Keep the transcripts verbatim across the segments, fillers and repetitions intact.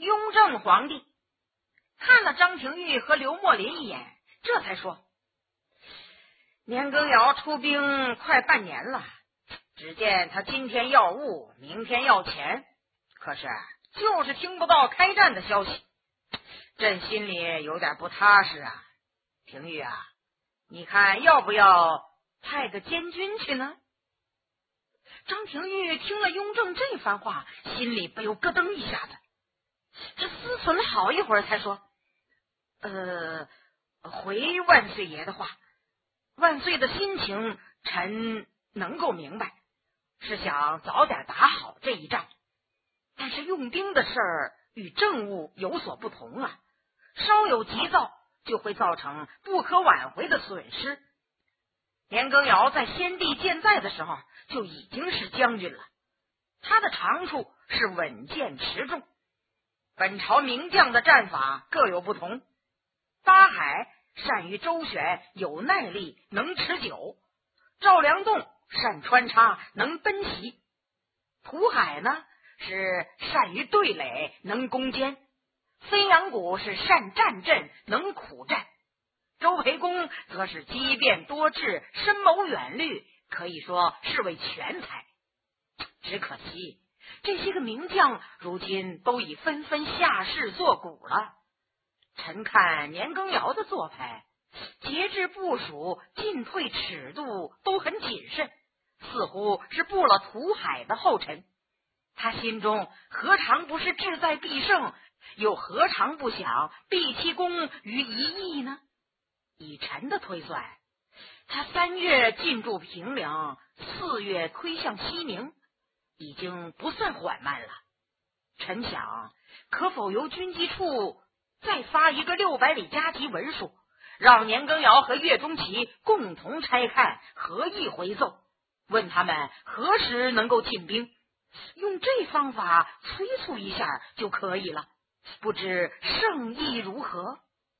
雍正皇帝看了张廷玉和刘墨林一眼，这才说：年羹尧出兵快半年了，只见他今天要物，明天要钱，可是就是听不到开战的消息，朕心里有点不踏实啊。廷玉啊，你看要不要派个监军去呢？张廷玉听了雍正这番话，心里不由咯噔一下子，这思忖了好一会儿才说：呃，回万岁爷的话，万岁的心情臣能够明白，是想早点打好这一仗，但是用兵的事儿与政务有所不同啊，稍有急躁就会造成不可挽回的损失。年羹尧在先帝健在的时候就已经是将军了，他的长处是稳健持重。本朝名将的战法各有不同，八海善于周旋，有耐力，能持久；赵良栋善穿插，能奔袭；涂海呢是善于对垒，能攻坚；飞扬谷是善战阵，能苦战；周培公则是机变多智，深谋远虑，可以说是位全才。只可惜这些个名将如今都已纷纷下世作古了。臣看年羹尧的做派，节制部署，进退尺度都很谨慎，似乎是步了涂海的后尘。他心中何尝不是志在必胜，又何尝不想毕其功于一役呢？以臣的推算，他三月进驻平凉，四月推向西宁，已经不算缓慢了。臣想，可否由军机处再发一个六百里加急文书，让年羹尧和岳钟琪共同拆看，合议回奏，问他们何时能够进兵，用这方法催促一下就可以了，不知圣意如何？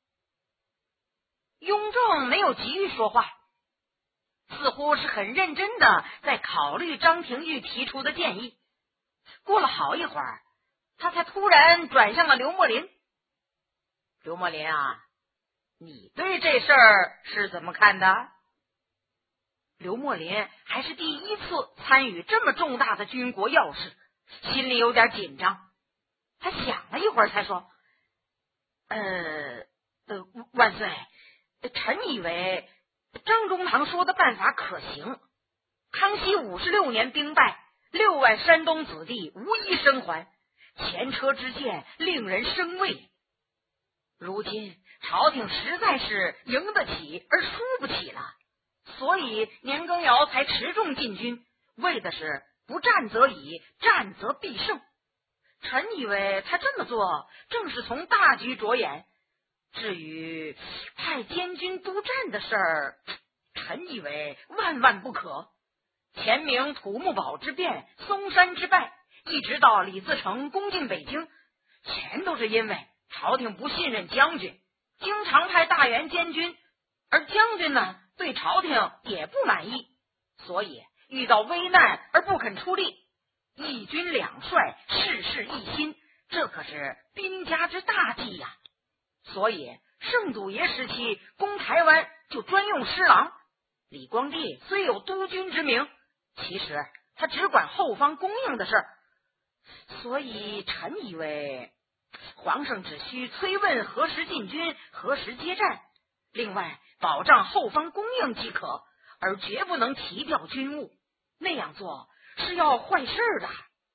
雍正没有急于说话，似乎是很认真的在考虑张廷玉提出的建议。过了好一会儿，他才突然转向了刘墨林。刘墨林啊，你对这事儿是怎么看的？刘墨林还是第一次参与这么重大的军国要事，心里有点紧张。他想了一会儿才说：呃呃，万岁，臣以为张中堂说的办法可行。康熙五十六年兵败，六万山东子弟无一生还，前车之鉴令人生畏。如今朝廷实在是赢得起而输不起了，所以年羹尧才持重进军，为的是不战则已，战则必胜。臣以为他这么做正是从大局着眼。至于派监军督战的事儿，臣以为万万不可。前明土木堡之变，嵩山之败，一直到李自成攻进北京，全都是因为朝廷不信任将军，经常派大员监军，而将军呢对朝廷也不满意，所以遇到危难而不肯出力。一军两帅，事事一心，这可是兵家之大忌呀。所以圣祖爷时期攻台湾就专用施琅，李光地虽有督军之名，其实他只管后方供应的事儿。所以臣以为皇上只需催问何时进军，何时接战，另外保障后方供应即可，而绝不能提调军务，那样做是要坏事的。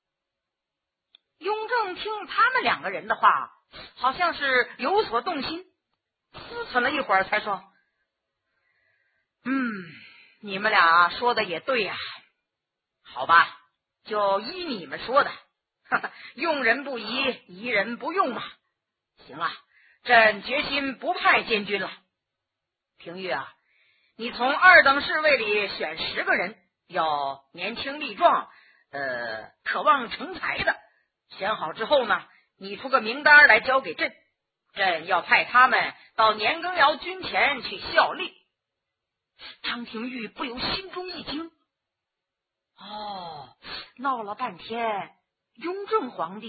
雍正听他们两个人的话，好像是有所动心，思忖了一会儿才说：嗯，你们俩说的也对呀、啊，好吧，就依你们说的，哈哈，用人不疑，疑人不用嘛。行啊，朕决心不派监军了。廷玉啊，你从二等侍卫里选十个人，要年轻力壮，呃，渴望成才的。选好之后呢，你出个名单来交给朕，朕要派他们到年羹尧军前去效力。张廷玉不由心中一惊，哦，闹了半天，雍正皇帝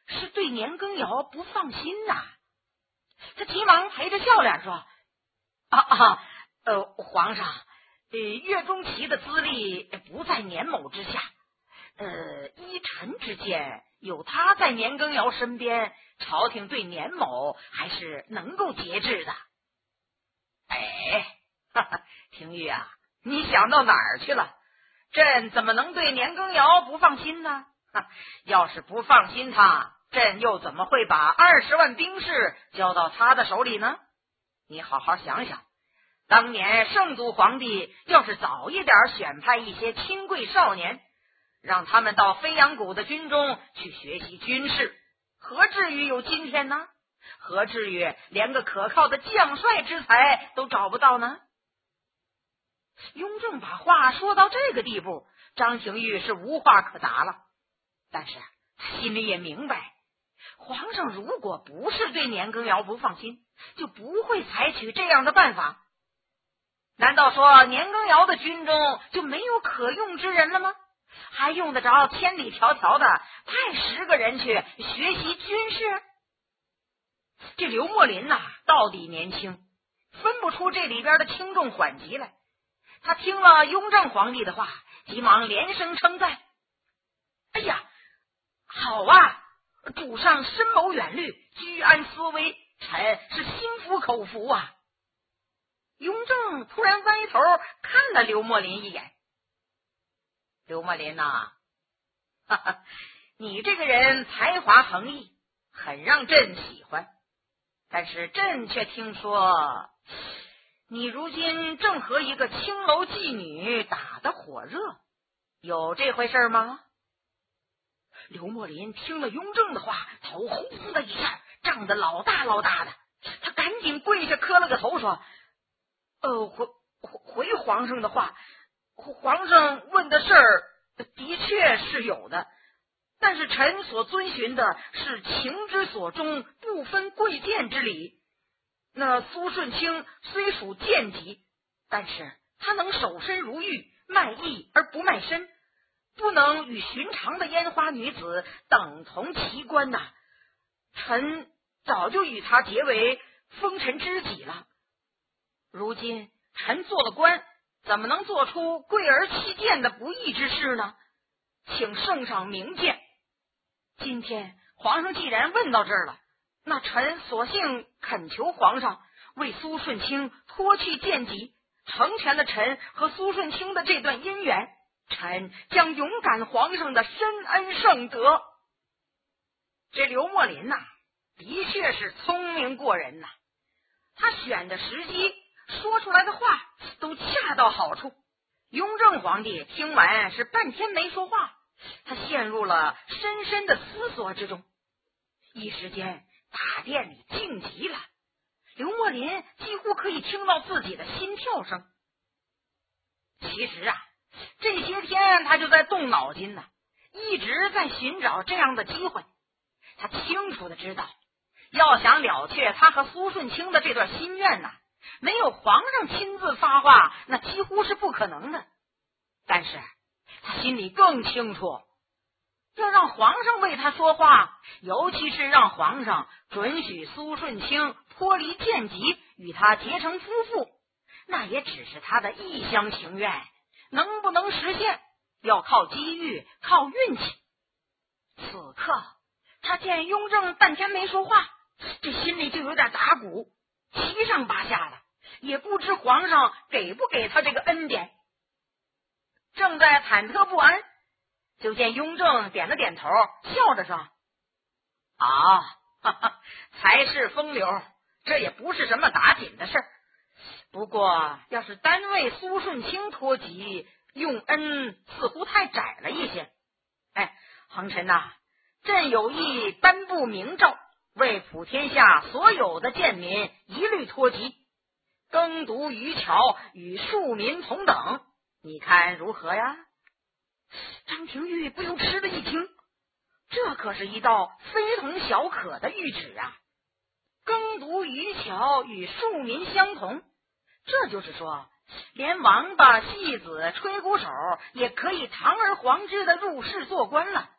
是对年羹尧不放心呐、啊。他急忙陪着笑脸说：“啊啊，呃，皇上，呃，岳钟琪的资历不在年某之下，呃，依臣之见，有他在年羹尧身边，朝廷对年某还是能够节制的。”哎，哈哈，廷玉啊，你想到哪儿去了？朕怎么能对年羹尧不放心呢？要是不放心他，朕又怎么会把二十万兵士交到他的手里呢？你好好想想，当年圣祖皇帝要是早一点选派一些亲贵少年，让他们到飞扬谷的军中去学习军事，何至于有今天呢？何至于连个可靠的将帅之才都找不到呢？雍正把话说到这个地步，张廷玉是无话可答了。但是他心里也明白，皇上如果不是对年羹尧不放心，就不会采取这样的办法。难道说年羹尧的军中就没有可用之人了吗？还用得着千里迢迢的派十个人去学习军事？这刘墨林呐、啊，到底年轻，分不出这里边的轻重缓急来。他听了雍正皇帝的话，急忙连声称赞：“哎呀，好啊！主上深谋远虑，居安思危，臣是心服口服啊！”雍正突然歪头看了刘墨林一眼：“刘墨林呐、啊，哈哈，你这个人才华横溢，很让朕喜欢。但是朕却听说，你如今正和一个青楼妓女打得火热，有这回事吗？”刘墨林听了雍正的话，头轰的一下胀得老大老大的，他赶紧跪下磕了个头说：“呃，回回皇上的话，皇上问的事儿的确是有的，但是臣所遵循的是情之所钟，不分贵贱之理。那苏顺清虽属贱籍，但是他能守身如玉，卖艺而不卖身，不能与寻常的烟花女子等同其官呐、啊。臣早就与他结为风尘知己了。如今臣做了官，怎么能做出贵而弃贱的不义之事呢？请圣上明鉴。今天皇上既然问到这儿了，那臣索性恳求皇上为苏顺清脱去贱籍，成全了臣和苏顺清的这段姻缘。臣将勇感皇上的深恩圣德。这刘墨林呐、啊，的确是聪明过人呐、啊，他选的时机，说出来的话都恰到好处。雍正皇帝听完是半天没说话，他陷入了深深的思索之中。一时间大殿里静极了，刘墨林几乎可以听到自己的心跳声。其实啊，这些天他就在动脑筋呢，一直在寻找这样的机会。他清楚的知道，要想了却他和苏顺清的这段心愿呢、啊，没有皇上亲自发话，那几乎是不可能的。但是他心里更清楚，要让皇上为他说话，尤其是让皇上准许苏顺清脱离贱籍，与他结成夫妇，那也只是他的一厢情愿，能不能实现，要靠机遇，靠运气。此刻他见雍正半天没说话，这心里就有点打鼓，七上八下的，也不知皇上给不给他这个恩典。正在忐忑不安，就见雍正点了点头，笑着说：“啊，哈哈，才是风流，这也不是什么打紧的事儿。不过要是单为苏顺清脱籍，用恩似乎太窄了一些。哎，恒臣呐、啊，朕有意颁布明诏，为普天下所有的贱民一律脱籍，耕读渔樵与庶民同等，你看如何呀？”张廷玉不由吃了一惊，这可是一道非同小可的谕旨啊！耕读渔樵与庶民相同，这就是说，连王八、戏子、吹鼓手也可以堂而皇之的入仕做官了。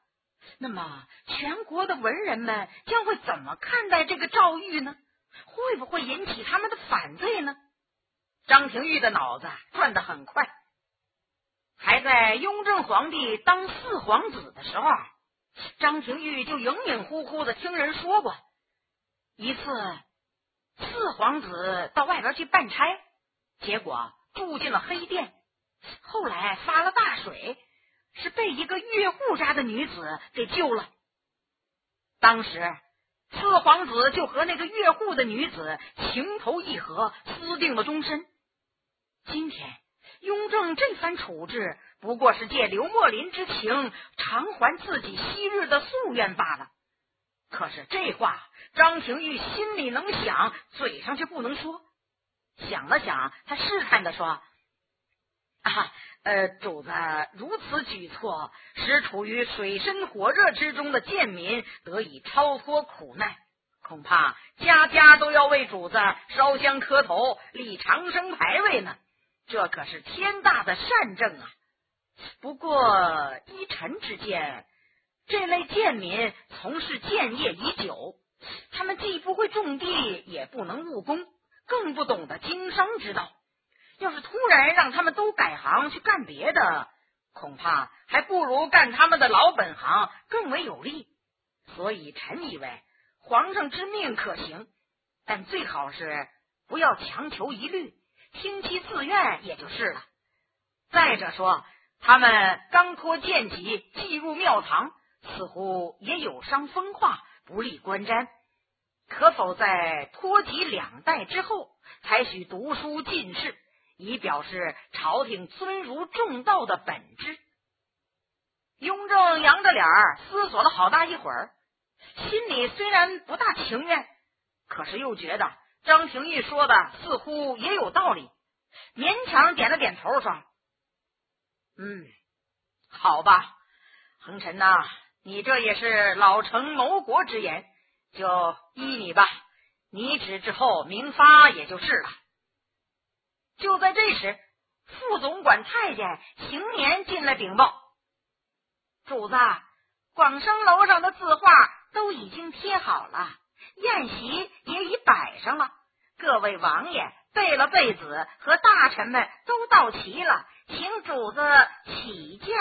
那么全国的文人们将会怎么看待这个诏谕呢？会不会引起他们的反对呢？张廷玉的脑子转得很快。还在雍正皇帝当四皇子的时候，张廷玉就隐隐乎乎的听人说过，一次四皇子到外边去办差，结果住进了黑店，后来发了大水，是被一个越户家的女子给救了。当时四皇子就和那个越户的女子情投意合，私定了终身。今天雍正这番处置，不过是借刘墨林之情偿还自己昔日的夙愿罢了。可是这话张廷玉心里能想，嘴上却不能说。想了想，他试探地说：啊，呃，主子如此举措，使处于水深火热之中的贱民得以超脱苦难，恐怕家家都要为主子烧香磕头，立长生牌位呢。这可是天大的善政啊！不过依臣之见，这类贱民从事贱业已久，他们既不会种地，也不能务工，更不懂得经商之道。要是突然让他们都改行去干别的，恐怕还不如干他们的老本行更为有利。所以臣以为皇上之命可行，但最好是不要强求一律，听其自愿也就是了。再者说，他们刚脱贱籍，寄入庙堂，似乎也有伤风化，不利观瞻。可否在脱籍两代之后，才许读书进士，以表示朝廷尊儒重道的本质？雍正扬着脸儿思索了好大一会儿，心里虽然不大情愿，可是又觉得张廷玉说的似乎也有道理，勉强点了点头说：嗯，好吧，恒臣呐、啊，你这也是老臣谋国之言，就依你吧，拟旨之后明发也就是了。就在这时，副总管太监邢年进来禀报：主子，广生楼上的字画都已经贴好了，宴席也已摆上了，各位王爷、贝勒贝子和大臣们都到齐了，请主子起驾。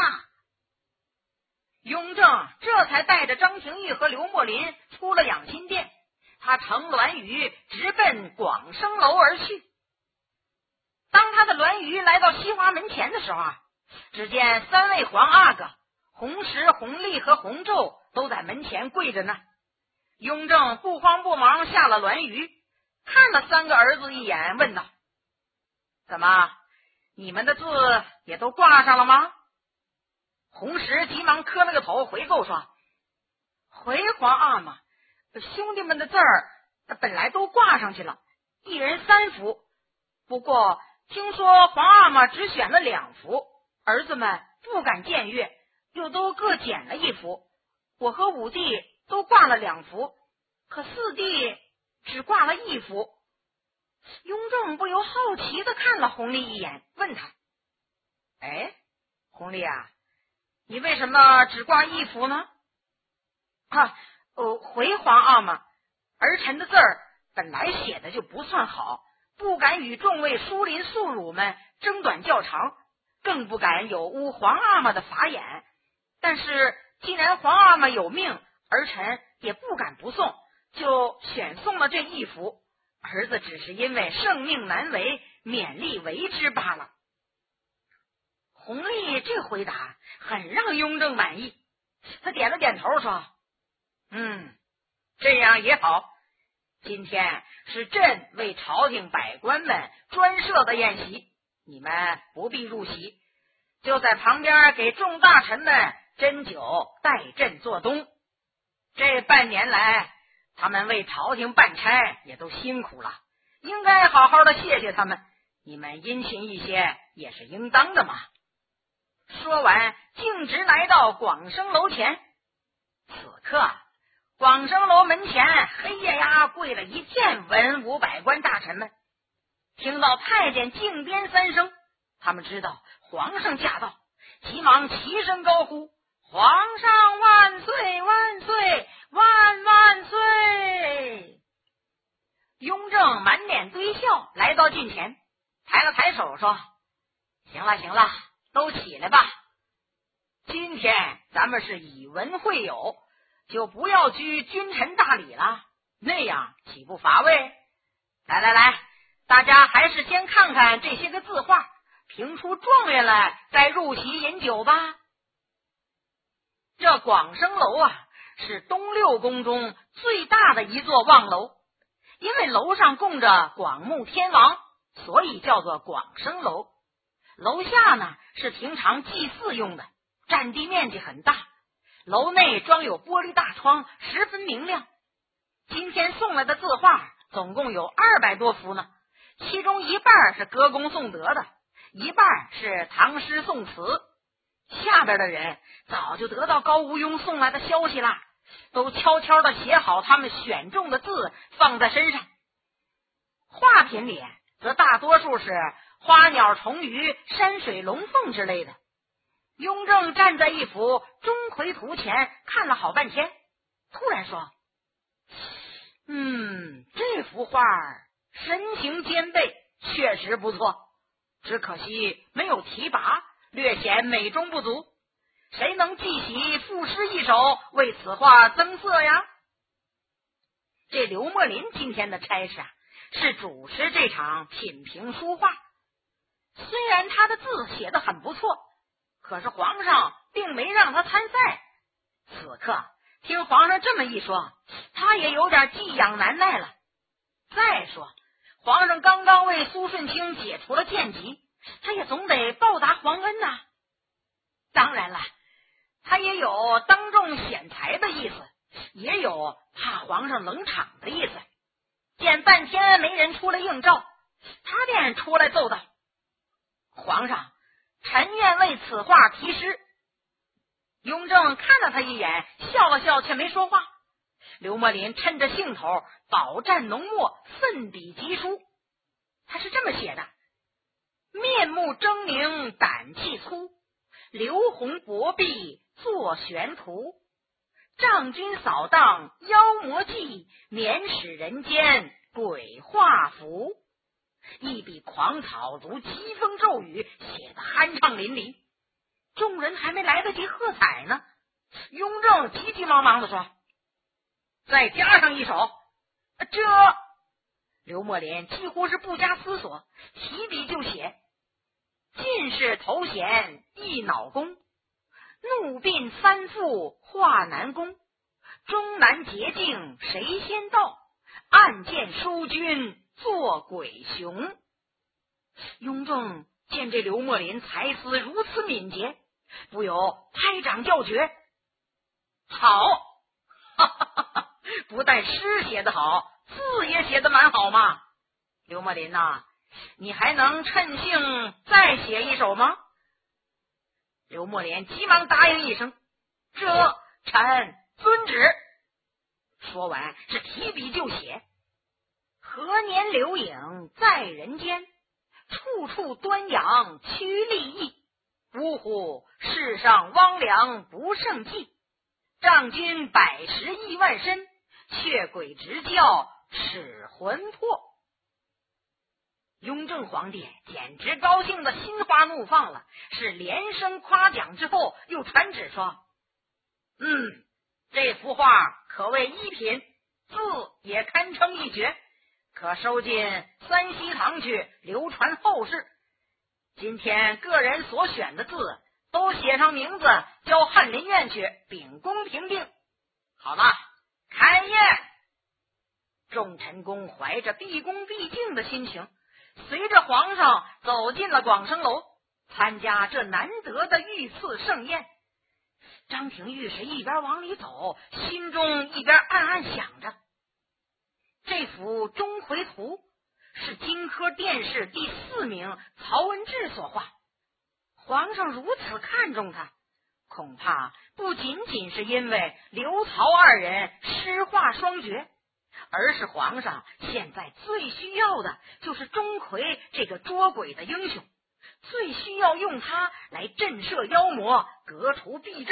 雍正这才带着张廷玉和刘墨林出了养心殿，他乘銮舆直奔广生楼而去。当他的銮舆来到西华门前的时候啊，只见三位皇阿哥洪石、洪立和洪昼都在门前跪着呢。雍正不慌不忙下了銮舆，看了三个儿子一眼，问道：怎么，你们的字也都挂上了吗？洪石急忙磕了个头，回奏说：回皇阿玛，兄弟们的字儿本来都挂上去了，一人三幅，不过听说皇阿玛只选了两幅，儿子们不敢僭越，又都各捡了一幅。我和五弟都挂了两幅，可四弟只挂了一幅。雍正不由好奇的看了弘历一眼，问他：哎，弘历啊，你为什么只挂一幅呢？啊，呃，回皇阿玛，儿臣的字儿本来写的就不算好，不敢与众位疏林宿儒们争短较长，更不敢有污皇阿玛的法眼。但是既然皇阿玛有命，儿臣也不敢不送，就选送了这一幅。儿子只是因为圣命难违，勉力为之罢了。弘历这回答很让雍正满意，他点了点头说：嗯，这样也好。今天是朕为朝廷百官们专设的宴席，你们不必入席，就在旁边给众大臣们斟酒，待朕做东。这半年来，他们为朝廷办差也都辛苦了，应该好好的谢谢他们，你们殷勤一些也是应当的嘛。说完，径直来到广生楼前。此刻广生楼门前黑压压跪了一片文武百官大臣们，听到太监敬鞭三声，他们知道皇上驾到，急忙齐声高呼： 皇上万岁万岁万万岁！雍正满脸堆笑，来到近前，抬了抬手说：行了行了，都起来吧。今天咱们是以文会友，就不要拘君臣大礼了，那样岂不乏味？来来来，大家还是先看看这些个字画，评出状元来，再入席饮酒吧。这广生楼啊，是东六宫中最大的一座望楼，因为楼上供着广目天王，所以叫做广生楼。楼下呢是平常祭祀用的，占地面积很大，楼内装有玻璃大窗，十分明亮。今天送来的字画总共有二百多幅呢，其中一半是歌功颂德的，一半是唐诗宋词。下边的人早就得到高无庸送来的消息啦，都悄悄地写好他们选中的字放在身上。画品里则大多数是花鸟虫鱼、山水龙凤之类的。雍正站在一幅钟馗图前看了好半天，突然说：嗯，这幅画神情兼备，确实不错，只可惜没有提拔，略显美中不足，谁能记起赋诗一首，为此画增色呀？这刘墨林今天的差事啊，是主持这场品评书画。虽然他的字写得很不错，可是皇上并没让他参赛。此刻听皇上这么一说，他也有点寄养难耐了。再说皇上刚刚为苏顺清解除了贱籍，他也总得报答皇恩呐、啊。当然了，他也有当众显才的意思，也有怕皇上冷场的意思。见半天没人出来应召，他便出来奏道：皇上，臣愿为此画题诗。雍正看了他一眼，笑了笑，却没说话。刘墨林趁着兴头，饱蘸浓墨，奋笔疾书。他是这么写的：面目狰狞，胆气粗，刘洪薄臂作玄图，仗君扫荡妖魔计，免使人间鬼画符。一笔狂草如疾风骤雨，写得酣畅淋漓。众人还没来得及喝彩呢，雍正急急忙忙地说：再加上一首。这刘墨林几乎是不加思索，提笔就写：进士头衔一脑功，怒鬓三复画难攻，终南捷径谁先到，暗箭疏君做鬼雄。雍正见这刘墨林才思如此敏捷，不由拍掌叫绝：好！哈哈哈哈，不但诗写得好，字也写得蛮好嘛。刘墨林呐、啊，你还能趁兴再写一首吗？刘墨林急忙答应一声：这臣遵旨。说完是提笔就写：何年留影在人间，处处端阳趋利益，呜呼，世上汪良不胜计，仗君百十亿万身，却鬼直教使魂魄。雍正皇帝简直高兴的心花怒放了，是连声夸奖之后，又传旨说：嗯，这幅画可谓一品，字也堪称一绝，可收进三希堂去流传后世。今天个人所选的字都写上名字，交翰林院去秉公评定。好了，开宴。众臣工怀着毕恭毕敬的心情，随着皇上走进了广生楼，参加这难得的御赐盛宴。张廷玉是一边往里走，心中一边暗暗想着，这幅钟馗图是金科殿试第四名曹文志所画，皇上如此看重他，恐怕不仅仅是因为刘曹二人诗画双绝，而是皇上现在最需要的就是钟馗这个捉鬼的英雄，最需要用他来震慑妖魔，革除弊政，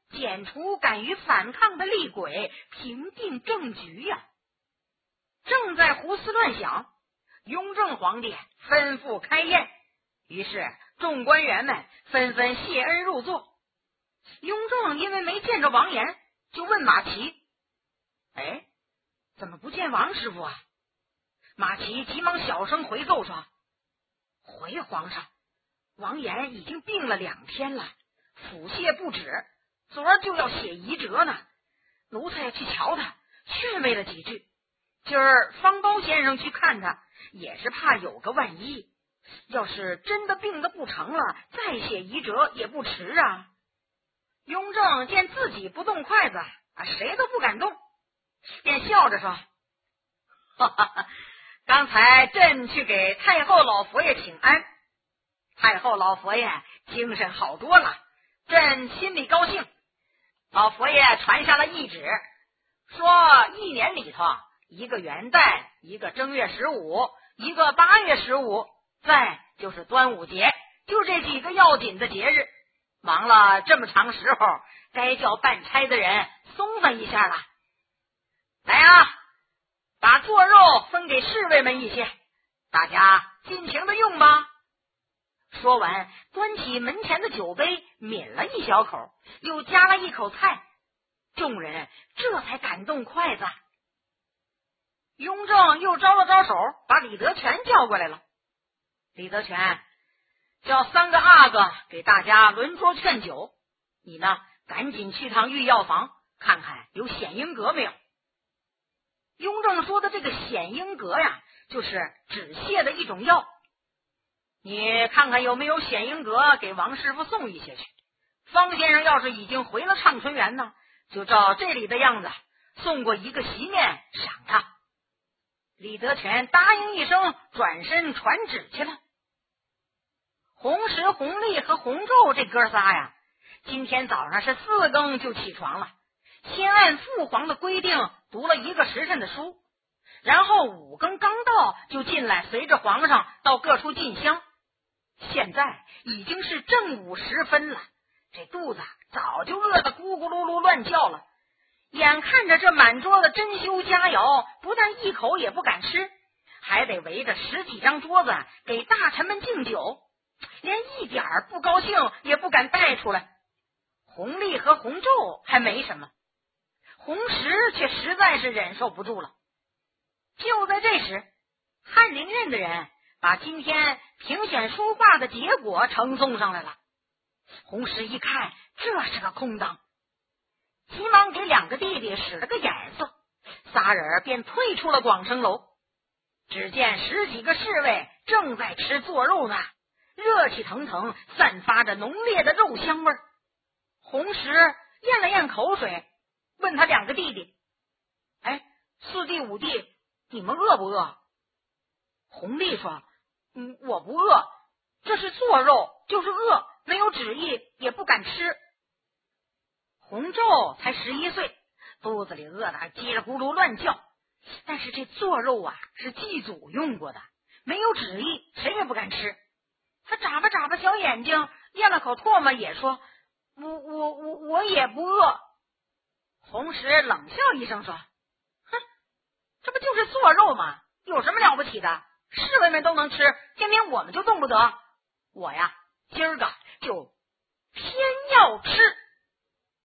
剪除敢于反抗的厉鬼，平定政局呀。正在胡思乱想，雍正皇帝吩咐开宴，于是众官员们纷纷谢恩入座。雍正因为没见着王延，就问马齐：哎，怎么不见王师傅啊？马齐急忙小声回奏说：回皇上，王延已经病了两天了，腹泻不止，昨儿就要写遗折呢。奴才去瞧他，劝慰了几句。今儿方高先生去看他，也是怕有个万一，要是真的病得不成了，再写遗折也不迟啊。雍正见自己不动筷子啊，谁都不敢动，便笑着说：哈哈哈，刚才朕去给太后老佛爷请安，太后老佛爷精神好多了，朕心里高兴。老佛爷传下了懿旨，说一年里头，一个元旦，一个正月十五，一个八月十五，再就是端午节，就这几个要紧的节日。忙了这么长时候，该叫办差的人松散一下了。来啊，把做肉分给侍卫们一些，大家尽情的用吧。说完，端起门前的酒杯抿了一小口，又夹了一口菜，众人这才敢动筷子。雍正又招了招手，把李德全叫过来了。李德全，叫三个阿哥给大家轮桌劝酒，你呢，赶紧去趟御药房，看看有显英格没有。雍正说的这个显英格呀，就是止泻的一种药，你看看有没有显英格，给王师傅送一些去。方先生要是已经回了畅春园呢，就照这里的样子送过一个席面赏他。李德全答应一声，转身传旨去了。洪石、洪立和洪胄这哥仨呀，今天早上是四更就起床了，先按父皇的规定读了一个时辰的书，然后五更刚到就进来，随着皇上到各处进香。现在已经是正午时分了，这肚子早就饿得咕咕噜噜乱叫了。眼看着这满桌的珍馐佳肴，不但一口也不敢吃，还得围着十几张桌子给大臣们敬酒，连一点儿不高兴也不敢带出来。洪立和洪胄还没什么，洪石却实在是忍受不住了。就在这时，翰林院的人把今天评选书画的结果呈送上来了。洪石一看，这是个空当，急忙给两个弟弟使了个眼色，仨人便退出了广生楼。只见十几个侍卫正在吃做肉呢，热气腾腾，散发着浓烈的肉香味儿。洪石咽了咽口水，问他两个弟弟：哎，四弟五弟，你们饿不饿？洪立说：嗯，我不饿，这是做肉，就是饿，没有旨意也不敢吃。洪胄才十一岁，肚子里饿得还叽里咕噜乱叫，但是这做肉啊是祭祖用过的，没有旨意，谁也不敢吃。他眨巴眨巴小眼睛，咽了口唾沫，也说：我我我我也不饿。洪石冷笑一声说：哼，这不就是做肉吗？有什么了不起的？侍卫们都能吃，偏偏我们就动不得。我呀，今儿个就偏要吃。